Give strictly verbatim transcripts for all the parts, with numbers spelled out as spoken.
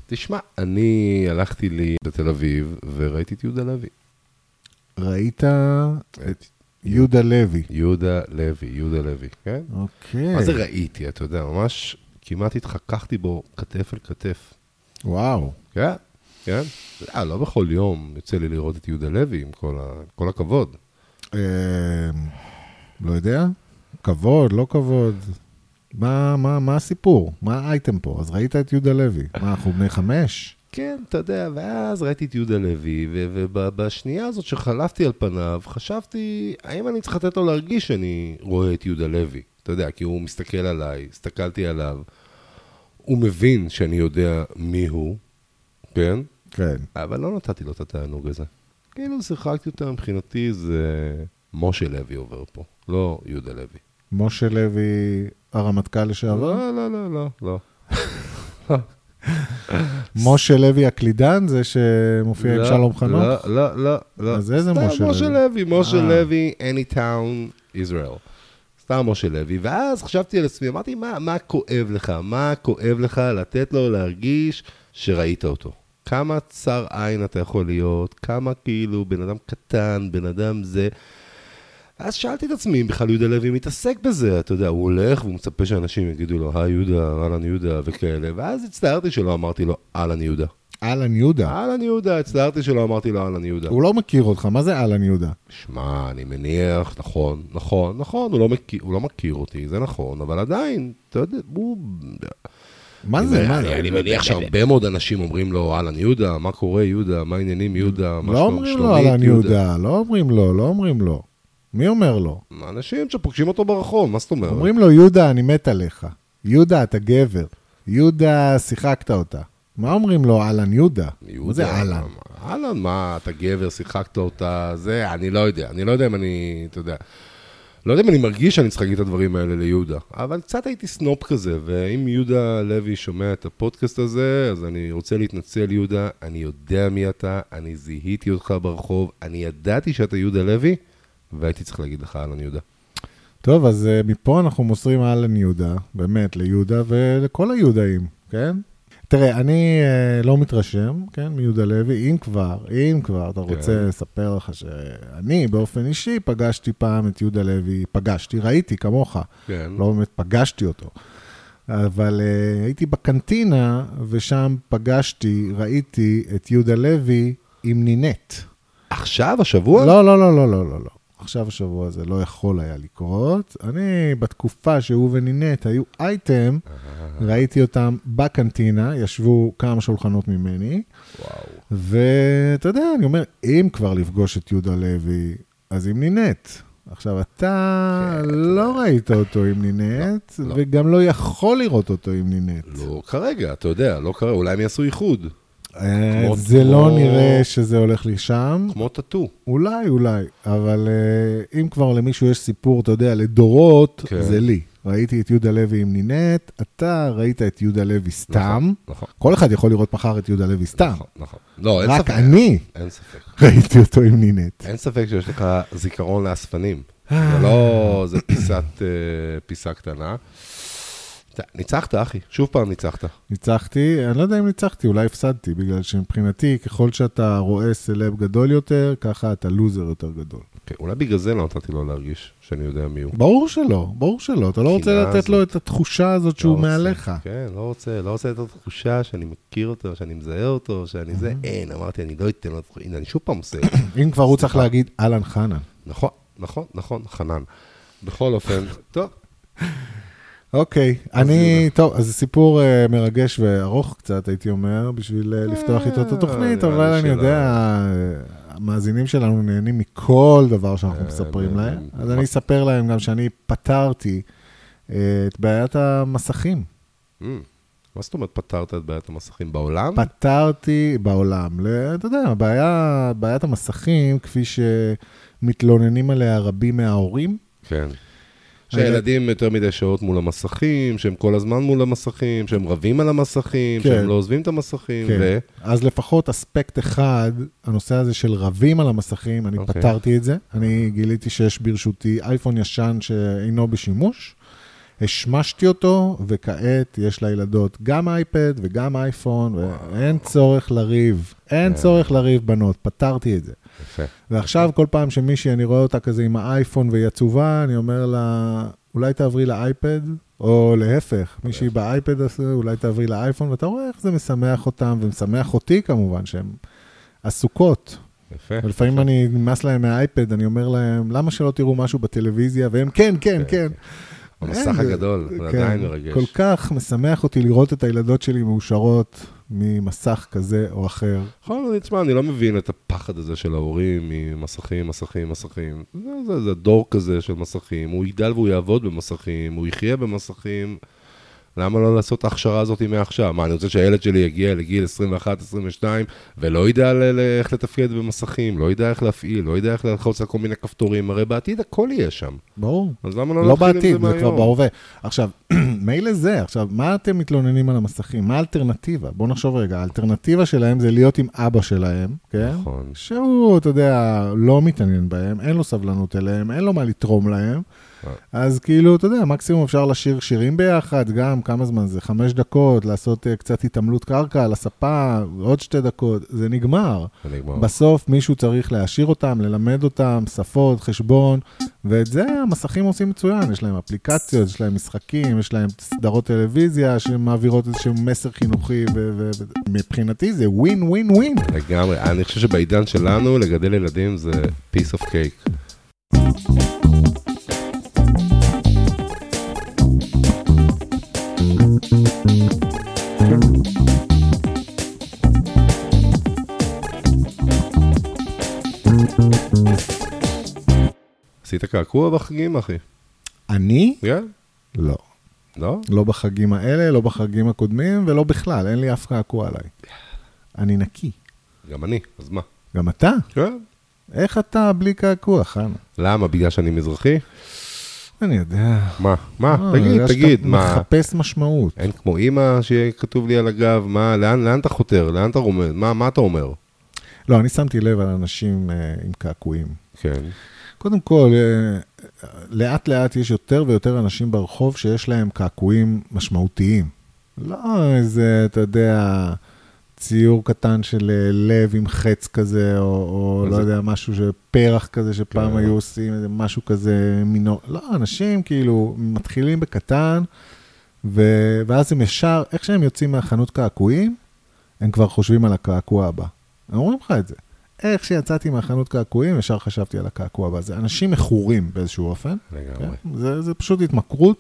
תשמע, אני הלכתי לי בתל אביב, וראיתי את יהודה לוי. ראית את יהודה לוי. יהודה לוי, יהודה לוי, כן? אוקיי. מה זה ראיתי, אתה יודע, ממש כמעט התחככתי בו כתף אל כתף. וואו. כן, כן. אה, לא בכל יום יוצא לי לראות את יהודה לוי, עם כל, ה... כל הכבוד. אה, לא יודע? כבוד, לא כבוד. מה, מה, מה הסיפור? מה האייטם פה? אז ראית את יהודה לוי. מה, אנחנו בני חמש? כן, אתה יודע, ואז ראיתי את יהודה לוי, ובשנייה הזאת שחלפתי על פניו, חשבתי, האם אני צריך לתת לו להרגיש שאני רואה את יהודה לוי? אתה יודע, כי הוא מסתכל עליי, הסתכלתי עליו, הוא מבין שאני יודע מי הוא, כן? כן. אבל לא נתתי לו את התענוג הזה. כאילו שיחקתי אותה מבחינתי, זה משה לוי עובר פה, לא יהודה לוי. משה לוי, הרמטכ"ל לשעבר? לא, לא, לא, לא, לא. משה לוי הקלידן, זה שמופיע עם שלום חנוך? לא, לא, לא, לא. אז איזה משה לוי? משה לוי, משה לוי, Anytown, Israel. סתם משה לוי, ואז חשבתי על עצמי, אמרתי, מה, מה כואב לך? מה כואב לך לתת לו להרגיש שראית אותו? כמה צר עין אתה יכול להיות? כמה כאילו בן אדם קטן, בן אדם זה... אז שאלתי את עצמי, אם בכלל יהודה לוי מתעסק בזה, אתה יודע, הוא הולך והוא מצפה שאנשים יגידו לו, היי יהודה, אהלן יהודה וכאלה, ואז הצטערתי שלא אמרתי לו, אהלן יהודה. אהלן יהודה? אהלן יהודה, הצטערתי שלא אמרתי לו, אהלן יהודה. הוא לא מכיר אותך, מה זה אהלן יהודה? שמע, אני מניח, נכון, נכון, נכון, הוא לא מכיר, הוא לא מכיר אותי, זה נכון, אבל עדיין, אתה יודע, הוא... מה זה? מה זה? אני מניח שהרבה מאוד אנשים אומרים לו, אהלן יהודה, מה קורה יהודה, מה העניינים יהודה, מה לא אומרים לו אהלן יהודה, לא אומרים לו, לא אומרים לו. מי אומר לו? אנשים שפוגשים אותו ברחוב, מה זאת אומרת? אומרים לו, יהודה, אני מת עליך. יהודה, אתה גבר. יהודה, שיחקת אותה. מה אומרים לו, אהלן יהודה? מה זה אהלן? אהלן, מה, אתה גבר, שיחקת אותה, זה, אני לא יודע. אני לא יודע אם אני, אתה יודע, לא יודע אם אני מרגיש שאני צריך להגיד את הדברים האלה ליהודה, אבל קצת הייתי סנופ כזה, ואם יהודה לוי שומע את הפודקאסט הזה, אז אני רוצה להתנצל, יהודה, אני יודע מי אתה, אני זיהיתי אותך ברחוב, אני ידעתי שאתה יהודה לוי, והייתי צריך להגיד לך אהלן יהודה. טוב, אז uh, מפה אנחנו מוסרים אהלן יהודה, באמת, ליהודה ולכל היהודאים, כן? תראה, אני uh, לא מתרשם, כן, מיהודה לוי, אם כבר, אם כבר, אתה רוצה כן. לספר לך שאני באופן אישי פגשתי פעם את יהודה לוי, פגשתי, ראיתי כמוך, כן. לא באמת פגשתי אותו, אבל uh, הייתי בקנטינה, ושם פגשתי, ראיתי את יהודה לוי עם נינט. עכשיו, השבוע? לא, לא, לא, לא, לא, לא, לא. עכשיו השבוע הזה לא יכול היה לקרות. אני בתקופה שהוא ונינט היו אייטם, ראיתי אותם בקנטינה, ישבו כמה שולחנות ממני, ואתה יודע, אני אומר, אם כבר לפגוש את יהודה לוי, אז עם נינט. עכשיו, אתה לא ראית אותו עם נינט, וגם לא יכול לראות אותו עם נינט. לא כרגע, אתה יודע, לא כרגע, אולי הם יעשו ייחוד. זה לא נראה שזה הולך לשם. כמו טאטו. אולי, אולי. אבל אם כבר למישהו יש סיפור, אתה יודע, לדורות, זה לי. ראיתי את יהודה לוי עם נינט, אתה ראית את יהודה לוי סתם. כל אחד יכול לראות מחר את יהודה לוי סתם. נכון. לא, אין ספק. רק אני ראיתי אותו עם נינט. אין ספק שיש לך זיכרון לאספנים. זה לא, זה פיסה קטנה. ניצחת, אחי. שוב פעם ניצחת. ניצחתי, אני לא יודע אם ניצחתי, אולי הפסדתי, בגלל שמבחינתי, ככל שאתה רואה סלב גדול יותר, ככה אתה לוזר יותר גדול. Okay, אולי בגלל זה לא נתתי לו להרגיש שאני יודע מי הוא. ברור שלא, ברור שלא. אתה לא רוצה לתת לו את התחושה הזאת שהוא מעליך. כן, לא רוצה, לא רוצה לתת את התחושה שאני מכיר אותו, שאני מזהה אותו, שאני זה, אין, אמרתי, אני לא אתן לו, הנה, אני שוב פעם עושה. אם כבר הוא צריך להגיד, אלן חנן. נכון, נכון, נכון, חנן. בכל אופן, טוב. אוקיי, אני, טוב, אז זה סיפור מרגש וארוך קצת, הייתי אומר, בשביל לפתוח איתו את התוכנית, אבל אני יודע, המאזינים שלנו נהנים מכל דבר שאנחנו מספרים להם, אז אני אספר להם גם שאני פתרתי את בעיית המסכים. מה זאת אומרת פתרת את בעיית המסכים? בעולם? פתרתי בעולם. אתה יודע, בעיית המסכים, כפי שמתלוננים עליה רבים מההורים. כן. שהילדים יותר מדי שעות מול המסכים, שהם כל הזמן מול המסכים, שהם רבים על המסכים, כן. שהם לא עוזבים את המסכים. כן. ו... אז לפחות אספקט אחד, הנושא הזה של רבים על המסכים, אני okay. פתרתי את זה. אני גיליתי שיש ברשותי אייפון ישן שאינו בשימוש, השמשתי אותו, וכעת יש לילדות גם אייפד וגם אייפון, ואין צורך לריב, אין צורך לריב בנות, פתרתי את זה. יפה. ועכשיו כל פעם שמישהי, אני רואה אותה כזה עם האייפון והיא עצובה, אני אומר לה, אולי תעברי לאייפד, או להפך, מישהי באייפד עושה, אולי תעברי לאייפון, ואתה רואה איך זה משמח אותם, ומשמח אותי כמובן, שהן עסוקות. יפה. ולפעמים אני נמאס להם מהאייפד, אני אומר להם, למה שלא תראו משהו בטלוויזיה? והם כן, כן, כן. המסך הגדול, זה עדיין מרגש. כל כך משמח אותי לראות את הילדות שלי מאושרות ממסך כזה או אחר. נכון, אני תשמע, אני לא מבין את הפחד הזה של ההורים ממסכים, מסכים, מסכים. זה, זה, זה דור כזה של מסכים. הוא יגדל והוא יעבוד במסכים, הוא יחיה במסכים. למה לא לעשות את ההכשרה הזאת מעכשיו? מה, אני רוצה שהילד שלי יגיע לגיל עשרים ואחת עשרים ושתיים, ולא ידע איך לתפקד במסכים, לא ידע איך להפעיל, לא ידע איך ללחוץ על כל מיני כפתורים, הרי בעתיד הכל יהיה שם. ברור. אז למה לא לא להתחיל עם זה בעתיד, מהיום? זה כבר בהווה. עכשיו, מילא זה, עכשיו, מה אתם מתלוננים על המסכים? מה האלטרנטיבה? בואו נחשוב רגע, האלטרנטיבה שלהם זה להיות עם אבא שלהם, כן? נכון. שהוא, אתה יודע, לא מתעניין בהם, אין לו סבלנות אליהם, אין לו מה לתרום להם, אז כאילו, אתה יודע, מקסימום אפשר לשיר שירים ביחד, גם כמה זמן זה, חמש דקות, לעשות uh, קצת התעמלות קרקע על הספה, עוד שתי דקות, זה נגמר. זה נגמר. בסוף מישהו צריך להשאיר אותם, ללמד אותם, שפות, חשבון, ואת זה המסכים עושים מצוין, יש להם אפליקציות, יש להם משחקים, יש להם סדרות טלוויזיה שמעבירות איזשהו מסר חינוכי, ומבחינתי זה ווין, ווין, ווין. לגמרי, אני חושב שבעידן שלנו, לגדל ילדים זה piece of cake. עשית קעקוע בחגים, אחי? אני? כן? לא. לא? לא בחגים האלה, לא בחגים הקודמים, ולא בכלל, אין לי אף קעקוע עליי. אני נקי. גם אני, אז מה? גם אתה? כן. איך אתה בלי קעקוע, חנה? למה? בגלל שאני מזרחי? אני יודע. מה? מה? אה, תגיד, אני תגיד, שאתה מה? מחפש משמעות. אין כמו אמא שיהיה כתוב לי על הגב, מה? לאן, לאן אתה חותר? לאן אתה רומד? מה, מה אתה אומר? לא, אני שמתי לב על אנשים אה, עם קעקועים. כן. קודם כל, אה, לאט לאט יש יותר ויותר אנשים ברחוב שיש להם קעקועים משמעותיים. לא איזה, אתה יודע, ציור קטן של לב עם חץ כזה, או, או לא יודע, משהו שפרח כזה שפעם כן. היו עושים, איזה משהו כזה מינור. לא, אנשים כאילו מתחילים בקטן, ו... ואז הם ישר, איך שהם יוצאים מהחנות קעקועים, הם כבר חושבים על הקעקוע הבא. הם אומרים לך את זה. איך שיצאתי מהחנות קעקועים, ישר חשבתי על הקעקוע הבא. זה אנשים מכורים באיזשהו אופן. לגמרי. כן? זה, זה פשוט התמכרות.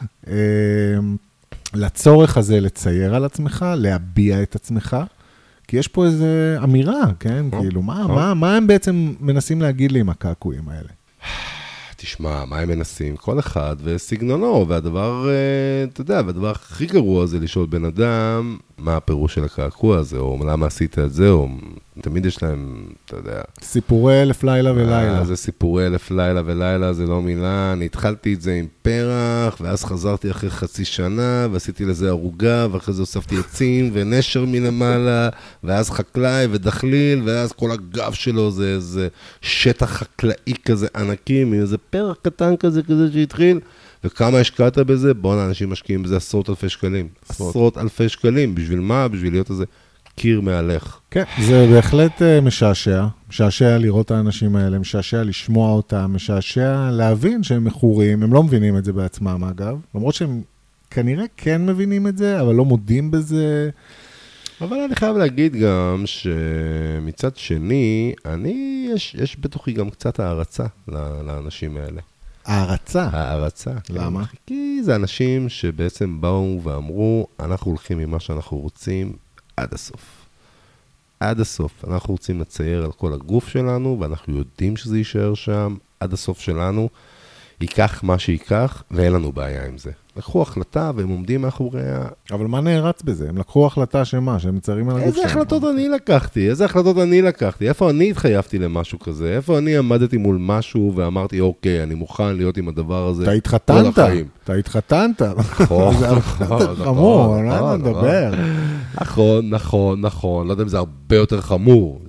לצורך הזה לצייר על עצמך, להביע את עצמך, כי יש פה איזו אמירה, כן? כאילו, מה, מה, מה הם בעצם מנסים להגיד לי עם הקעקועים האלה? תשמע, מה הם מנסים? כל אחד וסגנונו, והדבר, אתה יודע, והדבר הכי גרוע זה לשאול בן אדם, מה הפירוש של הקעקוע הזה, או למה עשית את זה, או תמיד יש להם, אתה יודע. סיפורי אלף לילה ולילה. זה סיפורי אלף לילה ולילה, זה לא מילה, אני התחלתי את זה עם פרח, ואז חזרתי אחרי חצי שנה, ועשיתי לזה ערוגה, ואחרי זה הוספתי עצים, ונשר מלמעלה, ואז חקלאי ודחליל, ואז כל הגב שלו זה איזה שטח חקלאי כזה ענקי, מאיזה פרח קטן כזה כזה שהתחיל, וכמה השקעת בזה? בואו, אנשים משקיעים בזה עשרות אלפי שקלים. עשרות אלפי שקלים. בשביל מה? בשביל להיות איזה קיר מהלך. כן, זה בהחלט משעשע. משעשע לראות את האנשים האלה, משעשע לשמוע אותם, משעשע להבין שהם מכורים. הם לא מבינים את זה בעצמם, אגב. למרות שהם כנראה כן מבינים את זה, אבל לא מודים בזה. אבל אני חייב להגיד גם שמצד שני, אני, יש, יש בתוכי גם קצת הערצה לאנשים האלה. הערצה? הערצה. למה? כי זה אנשים שבעצם באו ואמרו, אנחנו הולכים ממה שאנחנו רוצים עד הסוף. עד הסוף. אנחנו רוצים לצייר על כל הגוף שלנו, ואנחנו יודעים שזה יישאר שם עד הסוף שלנו. ייקח מה שיקח, ואין לנו בעיה עם זה. לקחו החלטה והם עומדים מאחוריה. אבל מה נערץ בזה? הם לקחו החלטה שמה? שהם מציירים על הגוף שלהם. איזה החלטות אני לקחתי? איזה החלטות אני לקחתי? איפה אני התחייבתי למשהו כזה? איפה אני עמדתי מול משהו ואמרתי, אוקיי, אני מוכן להיות עם הדבר הזה. אתה התחתנת. אתה התחתנת. נכון. זה הרבה יותר חמור, לא נדבר. נכון, נכון, נכון. לא יודע אם זה הרבה יותר חמור.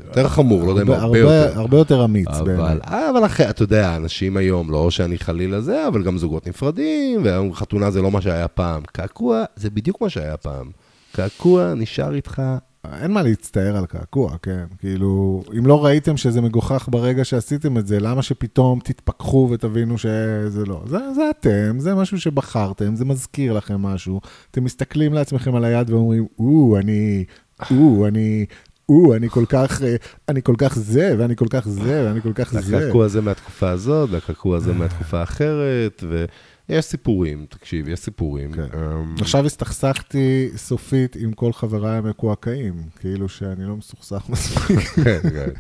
יותר חמור, לא יודע אם הרבה הרבה, יותר. הרבה יותר אמיץ, אבל, באמת. אבל אחרי, אתה יודע, אנשים היום, לא שאני חלילה זה, אבל גם זוגות נפרדים, וחתונה זה לא מה שהיה פעם. קעקוע זה בדיוק מה שהיה פעם. קעקוע נשאר איתך. אין מה להצטער על קעקוע, כן. כאילו, אם לא ראיתם שזה מגוחך ברגע שעשיתם את זה, למה שפתאום תתפכחו ותבינו שזה לא? זה, זה אתם, זה משהו שבחרתם, זה מזכיר לכם משהו. אתם מסתכלים לעצמכם על היד ואומרים, או, אני, או, אני, או, אני כל כך, אני כל כך זה, ואני כל כך זה, ואני כל כך זה. הקעקוע הזה מהתקופה הזאת, והקעקוע הזה מהתקופה האחרת, ו... יש סיפורים, תקשיב, יש סיפורים. עכשיו הסתכסכתי סופית עם כל חבריי המקועקעים, כאילו שאני לא מסוכסך מספיק. כן, כן.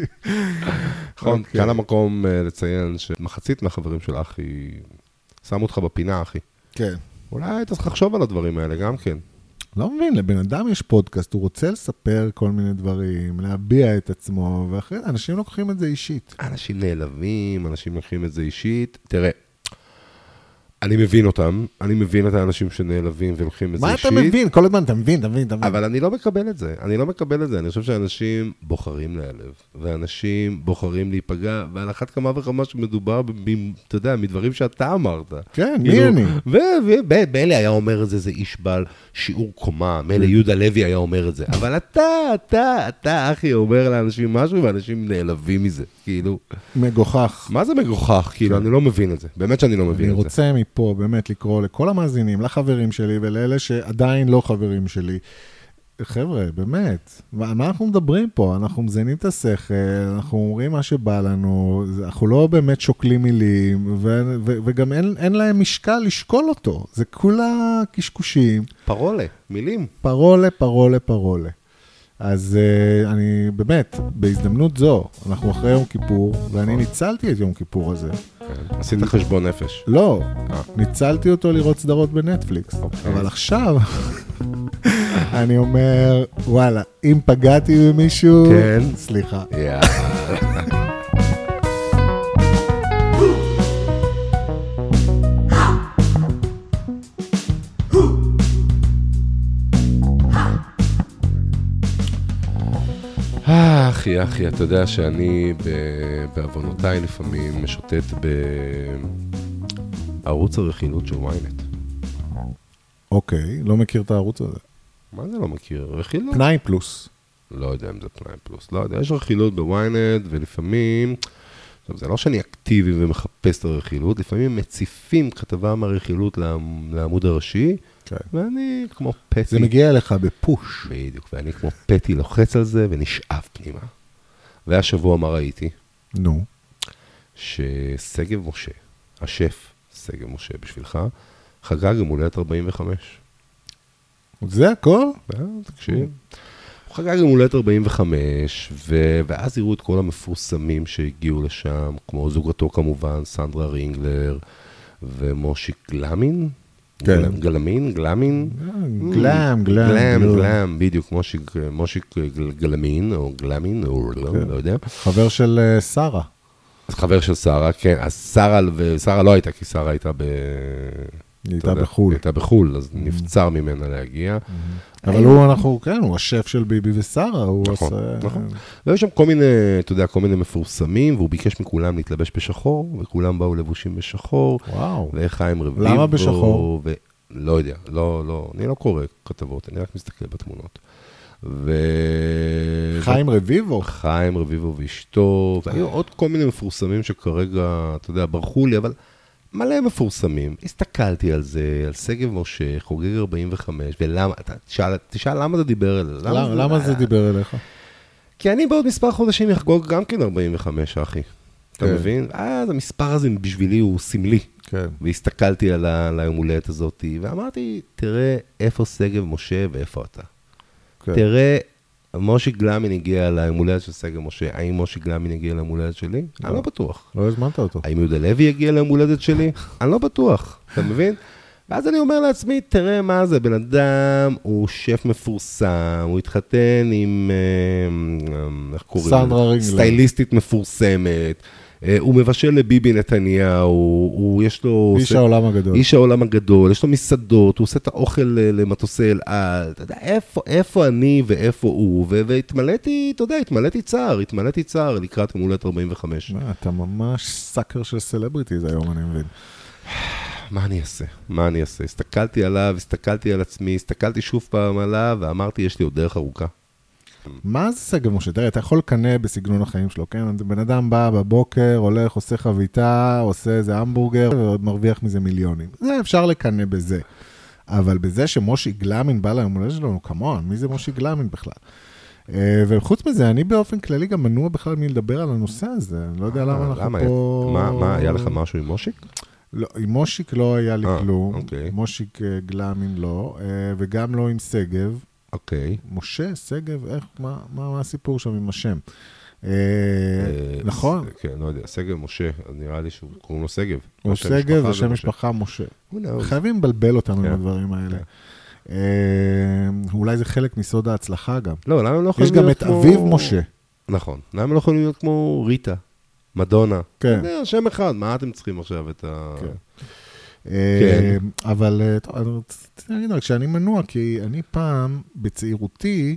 נכון, כאן המקום לציין שמחצית מהחברים של אחי שמו אותך בפינה, אחי. כן. אולי אתה צריך לחשוב על הדברים האלה גם כן. לא מבין, לבן אדם יש פודקאסט, הוא רוצה לספר כל מיני דברים, להביע את עצמו, ואחרי אנשים לוקחים את זה אישית. אנשים נעלבים, אנשים לוקחים את זה אישית. תראה, אני מבין אותם, אני מבין את האנשים שנעלבים ולוקחים את זה אישית. מה אתה מבין? כל הזמן אתה מבין, אתה מבין, אתה מבין. אבל אני לא מקבל את זה, אני לא מקבל את זה. אני חושב שאנשים בוחרים להיעלב, ואנשים בוחרים להיפגע, ועל אחת כמה וכמה שמדובר, אתה יודע, מדברים שאתה אמרת. כן, מי אני? ובאלה היה אומר את זה, זה איש בעל שיעור קומה, מילא יהודה לוי היה אומר את זה. אבל אתה, אתה, אתה, אחי, אומר לאנשים משהו, ואנשים נעלבים מזה, כאילו. מגוחך. מה זה מגוחך? כאילו, אני לא מבין את זה. באמת שאני לא מבין את זה. אני רוצה פה באמת לקרוא לכל המאזינים, לחברים שלי ולאלה שעדיין לא חברים שלי. חבר'ה, באמת, מה אנחנו מדברים פה? אנחנו מזיינים את השכל, אנחנו אומרים מה שבא לנו, אנחנו לא באמת שוקלים מילים, ו- ו- וגם אין, אין להם משקל לשקול אותו. זה כולה קשקושים. פרולה, מילים. פרולה, פרולה, פרולה. אז uh, אני באמת, בהזדמנות זו, אנחנו אחרי יום כיפור, ואני ניצלתי את יום כיפור הזה. עשית חשבון נפש. לא, ניצלתי אותו לראות סדרות בנטפליקס. אבל עכשיו, אני אומר, וואלה, אם פגעתי במישהו, סליחה. אחי, אחי, אתה יודע שאני בעוונותיי לפעמים משוטט בערוץ הרכילות של וויינט. אוקיי, לא מכיר את הערוץ הזה. מה זה לא מכיר? רכילות? פנאי פלוס. לא יודע אם זה פנאי פלוס. לא יודע, יש רכילות בוויינט, ולפעמים, זה לא שאני אקטיבי ומחפש את הרכילות, לפעמים מציפים כתבה מהרכילות לעמוד הראשי, ואני כמו פטי... זה מגיע אליך בפוש. בדיוק, ואני כמו פטי לוחץ על זה ונשאב פנימה. והשבוע מה ראיתי? נו. שסגב משה, השף סגב משה בשבילך, חגג יום הולדת ארבעים וחמש. זה הכל? תקשיב. הוא חגג יום הולדת ארבעים וחמש, ואז יראו את כל המפורסמים שהגיעו לשם, כמו זוגתו כמובן, סנדרה רינגלר, ומושיק גלמין. גלמין, גלמין. גלם, גלם. גלם, גלם, בדיוק, מושיק גלמין, או גלמין, או לא יודע. חבר של שרה. חבר של שרה, כן. אז שרה, ושרה לא הייתה, כי שרה הייתה ב... היא הייתה בחול. היא הייתה בחול, אז נבצר ממנה להגיע. אבל הוא, אנחנו, כן, הוא השף של ביבי ושרה. נכון, נכון. ויש שם כל מיני, אתה יודע, כל מיני מפורסמים, והוא ביקש מכולם להתלבש בשחור, וכולם באו לבושים בשחור. וואו. וחיים רביבו. למה בשחור? לא יודע, לא, לא, אני לא קורא כתבות, אני רק מסתכל בתמונות. ו... חיים רביבו? חיים רביבו ואשתו, והיו עוד כל מיני מפורסמים שכרגע, אתה יודע, ברחו לי, אבל מלא מפורסמים. הסתכלתי על זה, על סגב משה, חוגג ארבעים וחמש, ולמה, תשאל, תשאל למה זה דיבר אליך? למה, למה, למה זה דיבר אליך? כי אני בעוד מספר חודשים יחגוג גם כן ארבעים וחמש, אחי. אתה מבין? אז המספר הזה בשבילי הוא סמלי. כן. והסתכלתי על היום הולדת הזאת, ואמרתי, תראה איפה סגב משה ואיפה אתה. כן. תראה, מושיק גלמין הגיע ליום הולדת של סגב משה, האם מושיק גלמין הגיע ליום הולדת שלי? לא. אני לא בטוח. לא הזמנת אותו. האם יהודה לוי הגיע ליום הולדת שלי? אני לא בטוח, אתה מבין? ואז אני אומר לעצמי, תראה מה זה, בן אדם הוא שף מפורסם, הוא התחתן עם, איך קוראים? סנדרה רינגלר. סטייליסטית מפורסמת, הוא מבשל לביבי נתניהו, הוא יש לו... איש העולם הגדול. איש העולם הגדול, יש לו מסעדות, הוא עושה את האוכל למטוסי אל על, אתה יודע, איפה, איפה אני ואיפה הוא, והתמלאתי, אתה יודע, התמלאתי צער, התמלאתי צער לקראת יום הולדת ארבעים וחמש. אתה ממש סאקר של סלבריטיז היום, אני מבין. מה אני אעשה? מה אני אעשה? הסתכלתי עליו, הסתכלתי על עצמי, הסתכלתי שוב פעם עליו, ואמרתי, יש לי עוד דרך ארוכה. מה זה סגב משה? תראה, אתה יכול לקנא בסגנון החיים שלו, כן? בן אדם בא בבוקר, הולך, עושה חביתה, עושה איזה המבורגר, ועוד מרוויח מזה מיליונים. זה אפשר לקנא בזה. אבל בזה שמושי גלאמין בא ליום הולדת שלנו, כמון, מי זה מושי גלאמין בכלל? וחוץ מזה, אני באופן כללי גם מנוע בכלל מי לדבר על הנושא הזה. אני לא יודע למה אנחנו פה... מה, היה לך משהו עם מושיק? לא, עם מושיק לא היה לי כלום. מושיק גלאמין לא, וגם לא עם סגב. אוקיי. משה, סגב, איך, מה, מה, מה הסיפור שם עם השם? נכון? כן, לא יודע, סגב משה, נראה לי שהוא קוראים לו סגב. הוא סגב, השם משפחה משה. חייבים לבלבל אותנו עם הדברים האלה. אולי זה חלק מסוד ההצלחה גם. לא, למה הם לא יכולים להיות כמו... יש גם את אביב משה. נכון, למה הם לא יכולים להיות כמו ריטה, מדונה? כן. זה שם אחד, מה אתם צריכים עכשיו את ה... כן. כן. אבל, טוב, אני רוצה להגיד רק שאני מנוע, כי אני פעם, בצעירותי,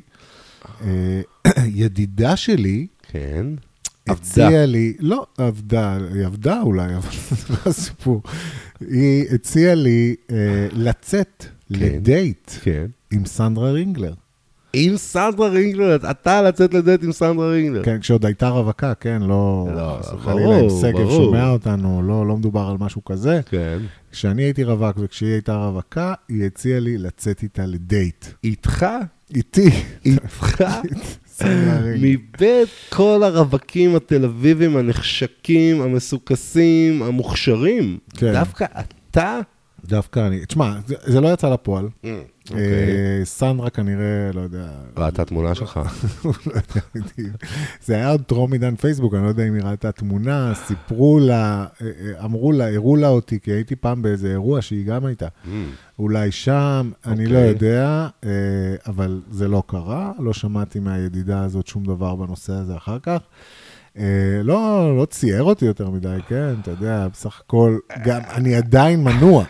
ידידה שלי, כן, הציעה לי, לא עבדה, היא עבדה אולי, אבל זה לא הסיפור, היא הציעה לי לצאת לדייט עם סנדרה רינגלר. עם סנדרה רינגלר, אתה לצאת לדייט עם סנדרה רינגלר. כן, כשעוד הייתה רווקה, כן, לא... חלילה, אם סגב שומע אותנו, לא מדובר על משהו כזה. כן. כשאני הייתי רווק וכשהיא הייתה רווקה, היא הציעה לי לצאת איתה לדייט. איתך? איתי. איתך? מבית כל הרווקים התל אביבים, הנחשקים, המסוכסים, המוכשרים. כן. דווקא אתה... דווקא אני... תשמע, זה לא יצא לפועל. סנדרה כנראה, לא יודע... ראתה תמונה שלך. לא יודע, בדיוק. זה היה עוד טרום עידן פייסבוק, אני לא יודע אם היא ראתה תמונה, סיפרו לה, אמרו לה, הראו לה אותי, כי הייתי פעם באיזה אירוע שהיא גם הייתה. אולי שם, אני לא יודע, אבל זה לא קרה, לא שמעתי מהידידה הזאת שום דבר בנושא הזה אחר כך. לא, לא צייר אותי יותר מדי, כן, אתה יודע, בסך הכל, גם אני עדיין מנוע.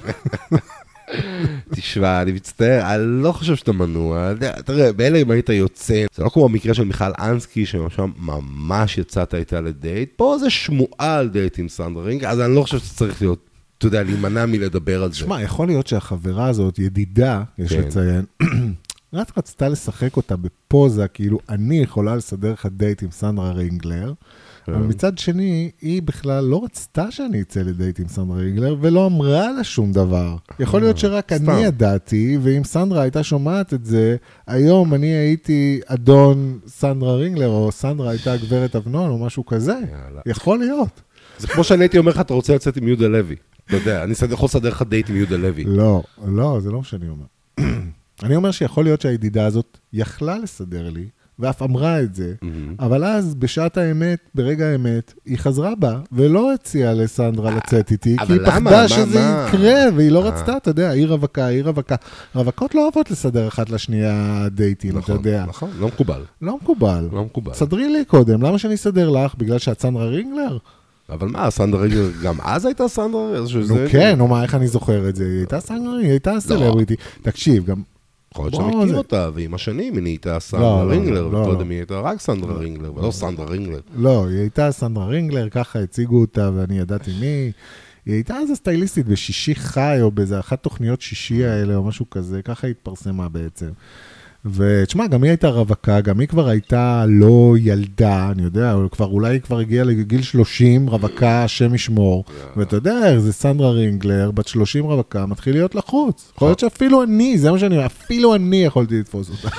תשמע, אני מצטער, אני לא חושב שאתה מנוע. תראה, באלה אם היית יוצא, זה לא כמו המקרה של מיכל אנסקי, שמשם ממש יצאת איתה לדייט, פה זה שמועה על דייט עם סנדרה רינגלר, אז אני לא חושב שצריך להיות, אתה יודע, להימנע מלדבר על זה. תשמע, יכול להיות שהחברה הזאת, ידידה, יש לציין, רק רצתה לשחק אותה בפוזה, כאילו אני יכולה לסדר לך דייט עם סנדרה רינגלר, אבל מצד שני, היא בכלל לא רצתה שאני אצא לדייט עם סנדרה רינגלר, ולא אמרה לה שום דבר. יכול להיות שרק אני ידעתי, ואם סנדרה הייתה שומעת את זה, היום אני הייתי אדון סנדרה רינגלר, או סנדרה הייתה גברת אבנון, או משהו כזה. יכול להיות. זה כמו שאני הייתי אומר לך, אתה רוצה לצאת עם יהודה לוי. אתה יודע, אני יכול לסדר לך דייט עם יהודה לוי. לא, לא, זה לא מה שאני אומר. אני אומר שיכול להיות שהידידה הזאת יכלה לסדר לי, ואף אמרה את זה, אבל אז בשעת האמת, ברגע האמת, היא חזרה בה, ולא הציעה לסנדרה לצאת איתי, כי היא פחדה שזה יקרה, והיא לא רצתה, אתה יודע, היא רווקה, היא רווקה. רווקות לא אוהבות לסדר אחת לשנייה דייטים, אתה יודע. נכון, לא מקובל. לא מקובל. לא מקובל. סדרי לי קודם, למה שאני אסדר לך? בגלל שאת סנדרה רינגלר? אבל מה, סנדרה רינגלר, גם אז הייתה סנדרה? נו כן, נו מה, איך אני זוכר את זה? היא הייתה סנדרה, היא הייתה סלבריטי. תקשיב, גם יכול להיות שאתה מכיר אותה, ועם השנים היא נהייתה סנדרה רינגלר, וקודם היא הייתה רק סנדרה רינגלר, ולא סנדרה רינגלר. לא, היא הייתה סנדרה רינגלר, ככה הציגו אותה, ואני ידעתי מי. היא הייתה אז הסטייליסטית בשישי חי, או באיזה אחת תוכניות שישי האלה, או משהו כזה, ככה היא התפרסמה בעצם. ותשמע, גם היא הייתה רווקה, גם היא כבר הייתה לא ילדה, אני יודע, כבר, אולי היא כבר הגיעה לגיל שלושים, רווקה, השם ישמור, ואתה יודע, זה סנדרה רינגלר, בת שלושים רווקה, מתחיל להיות לחוץ. יכול להיות שאפילו אני, זה מה שאני אומר, אפילו אני יכולתי לתפוס אותה.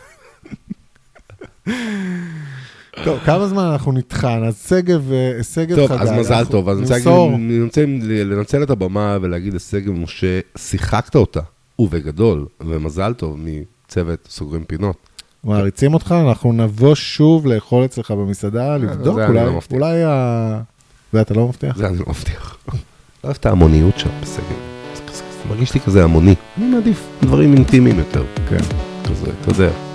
טוב, כמה זמן אנחנו נתחן, אז סגב, סגב טוב, חגל. טוב, אז מזל טוב, אז אני רוצה לנצל את הבמה ולהגיד לסגב משה, שיחקת אותה, ובגדול, ומזל טוב צוות סוגרים פינות. מעריצים אותך, אנחנו נבוא שוב לאכול אצלך במסעדה, לבדוק, אולי ה... זה אתה לא מבטיח? זה אני לא מבטיח. לא אוהב את ההמוניות שם בסגל. זה מרגיש לי כזה המוני. אני מעדיף דברים אינטימיים יותר. כן. כזה, אתה יודע.